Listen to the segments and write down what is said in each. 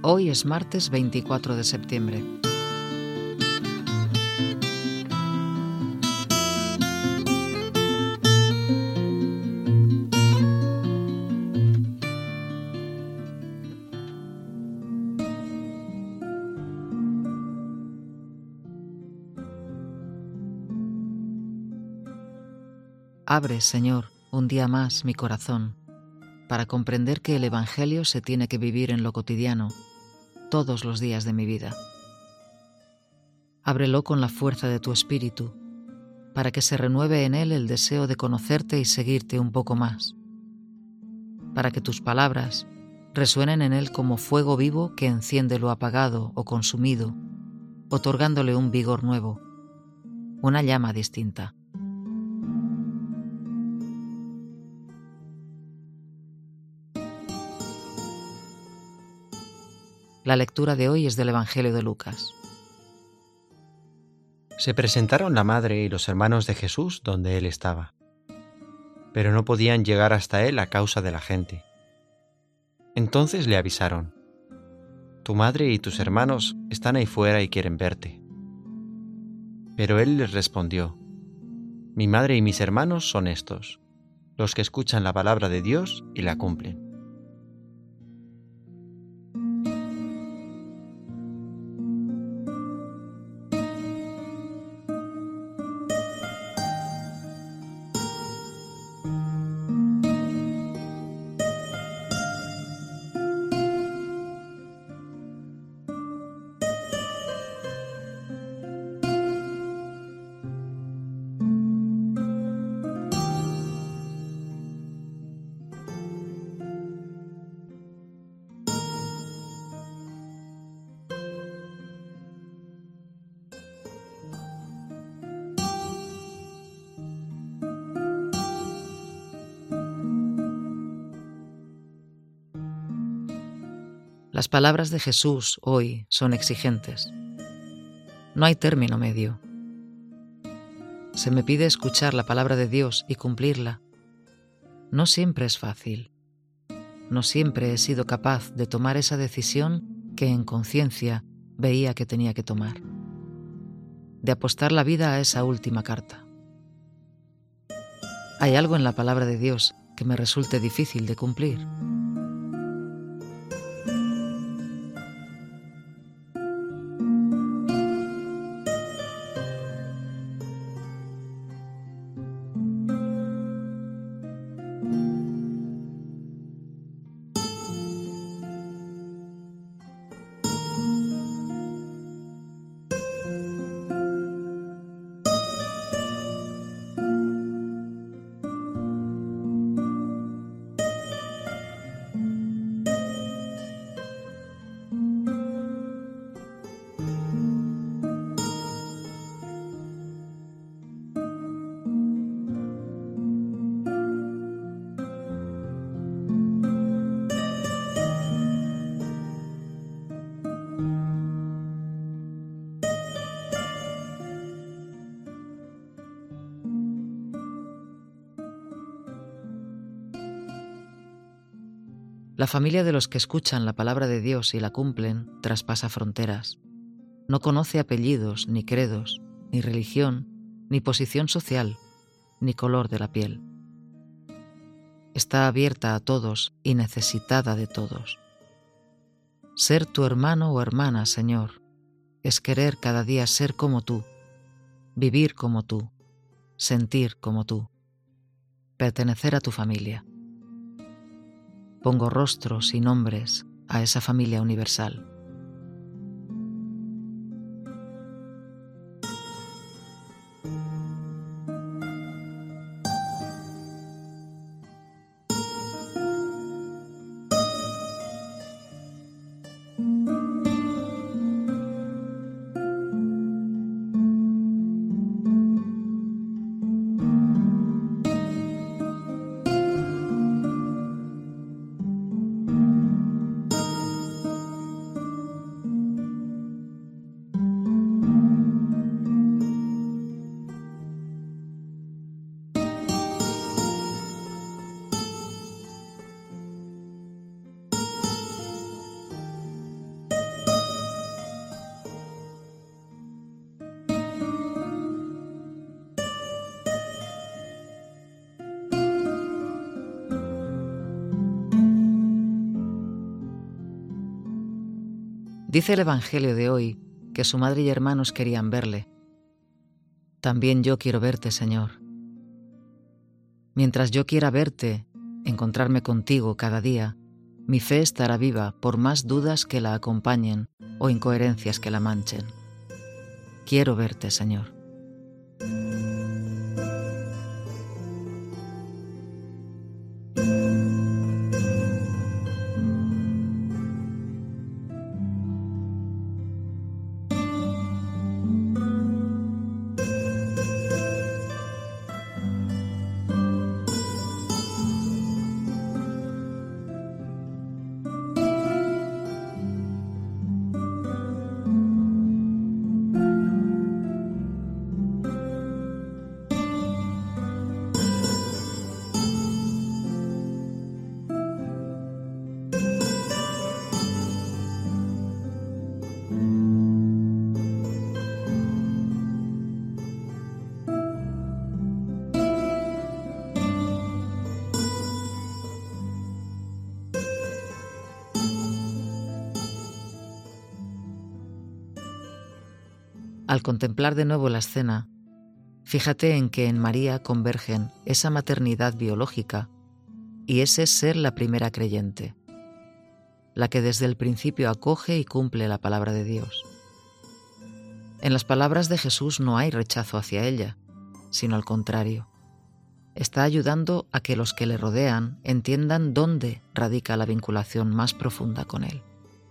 Hoy es martes 24 de septiembre. Abre, Señor, un día más mi corazón, para comprender que el Evangelio se tiene que vivir en lo cotidiano, todos los días de mi vida. Ábrelo con la fuerza de tu Espíritu, para que se renueve en él el deseo de conocerte y seguirte un poco más, para que tus palabras resuenen en él como fuego vivo que enciende lo apagado o consumido, otorgándole un vigor nuevo, una llama distinta. La lectura de hoy es del Evangelio de Lucas. Se presentaron la madre y los hermanos de Jesús donde él estaba, pero no podían llegar hasta él a causa de la gente. Entonces le avisaron: «Tu madre y tus hermanos están ahí fuera y quieren verte». Pero él les respondió: «Mi madre y mis hermanos son estos, los que escuchan la palabra de Dios y la cumplen». Las palabras de Jesús hoy son exigentes. No hay término medio. Se me pide escuchar la palabra de Dios y cumplirla. No siempre es fácil. No siempre he sido capaz de tomar esa decisión que en conciencia veía que tenía que tomar. De apostar la vida a esa última carta. ¿Hay algo en la palabra de Dios que me resulte difícil de cumplir? La familia de los que escuchan la palabra de Dios y la cumplen traspasa fronteras. No conoce apellidos, ni credos, ni religión, ni posición social, ni color de la piel. Está abierta a todos y necesitada de todos. Ser tu hermano o hermana, Señor, es querer cada día ser como tú, vivir como tú, sentir como tú, pertenecer a tu familia. Pongo rostros y nombres a esa familia universal. Dice el Evangelio de hoy que su madre y hermanos querían verle. También yo quiero verte, Señor. Mientras yo quiera verte, encontrarme contigo cada día, mi fe estará viva por más dudas que la acompañen o incoherencias que la manchen. Quiero verte, Señor. Al contemplar de nuevo la escena, fíjate en que en María convergen esa maternidad biológica y ese ser la primera creyente, la que desde el principio acoge y cumple la palabra de Dios. En las palabras de Jesús no hay rechazo hacia ella, sino al contrario. Está ayudando a que los que le rodean entiendan dónde radica la vinculación más profunda con Él.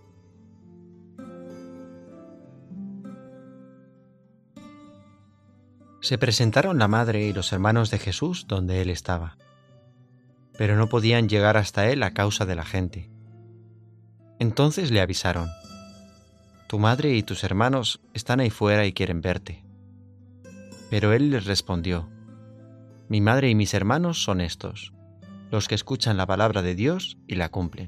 Se presentaron la madre y los hermanos de Jesús donde él estaba, pero no podían llegar hasta él a causa de la gente. Entonces le avisaron: «Tu madre y tus hermanos están ahí fuera y quieren verte». Pero él les respondió: «Mi madre y mis hermanos son estos, los que escuchan la palabra de Dios y la cumplen».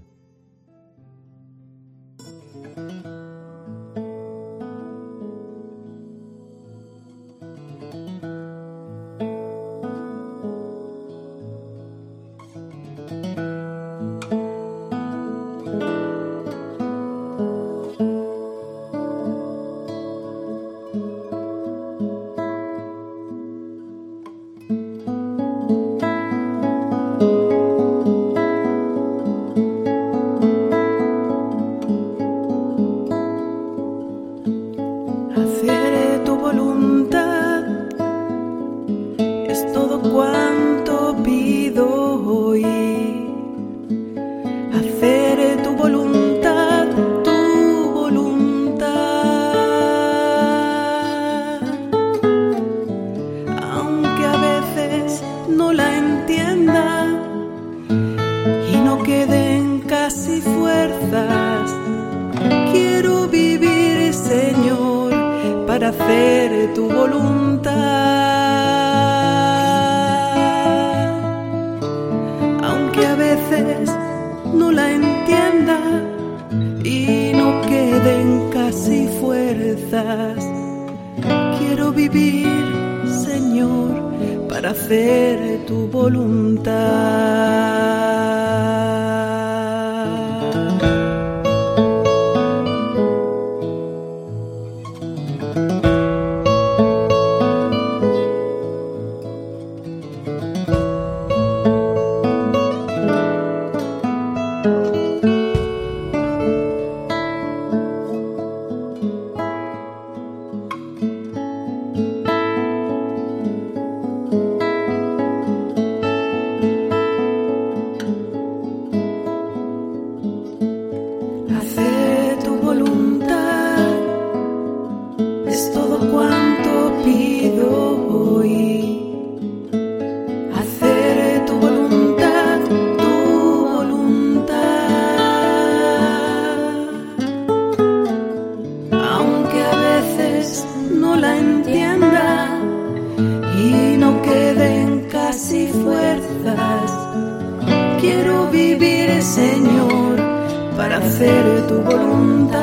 Hacer tu voluntad es todo cuanto pido hoy. Hacer tu voluntad, tu voluntad. Aunque a veces no la entienda y no queden casi fuerzas, quiero vivir, Señor, para hacer tu voluntad. Aunque a veces no la entienda y no queden casi fuerzas, quiero vivir, Señor, para hacer tu voluntad. Hacer tu voluntad es todo cuanto pido hoy. Hacer tu voluntad, tu voluntad. Aunque a veces no la entienda y no queden casi fuerzas, quiero vivir, Señor, para hacer tu voluntad.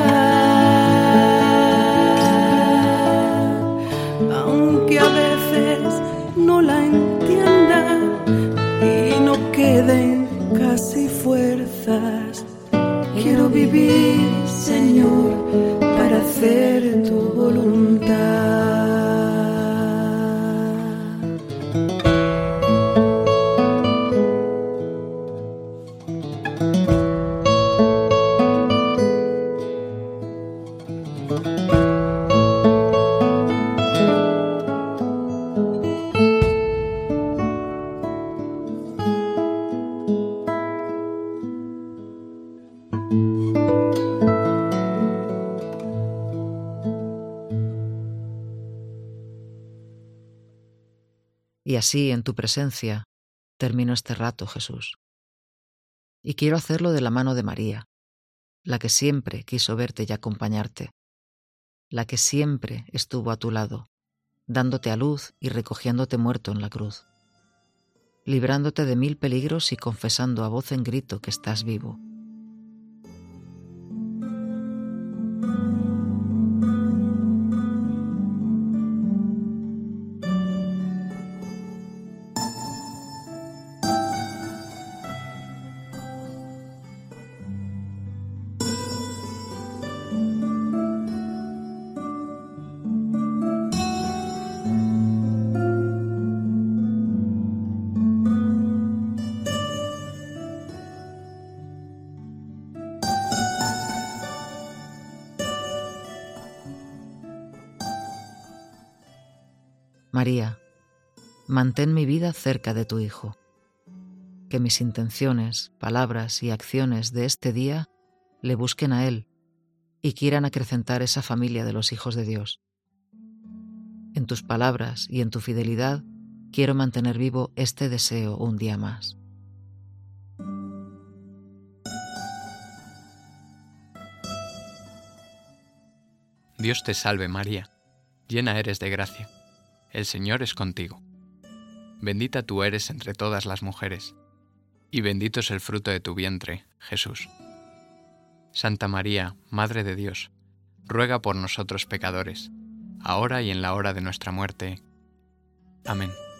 Aunque a veces no la entienda y no queden casi fuerzas, Quiero vivir, Señor, para hacer tu voluntad. Y así, en tu presencia, termino este rato, Jesús. Y quiero hacerlo de la mano de María, la que siempre quiso verte y acompañarte, la que siempre estuvo a tu lado, dándote a luz y recogiéndote muerto en la cruz, librándote de 1000 peligros y confesando a voz en grito que estás vivo. María, mantén mi vida cerca de tu Hijo. Que mis intenciones, palabras y acciones de este día le busquen a Él y quieran acrecentar esa familia de los hijos de Dios. En tus palabras y en tu fidelidad quiero mantener vivo este deseo un día más. Dios te salve María, llena eres de gracia. El Señor es contigo. Bendita tú eres entre todas las mujeres, y bendito es el fruto de tu vientre, Jesús. Santa María, Madre de Dios, ruega por nosotros pecadores, ahora y en la hora de nuestra muerte. Amén.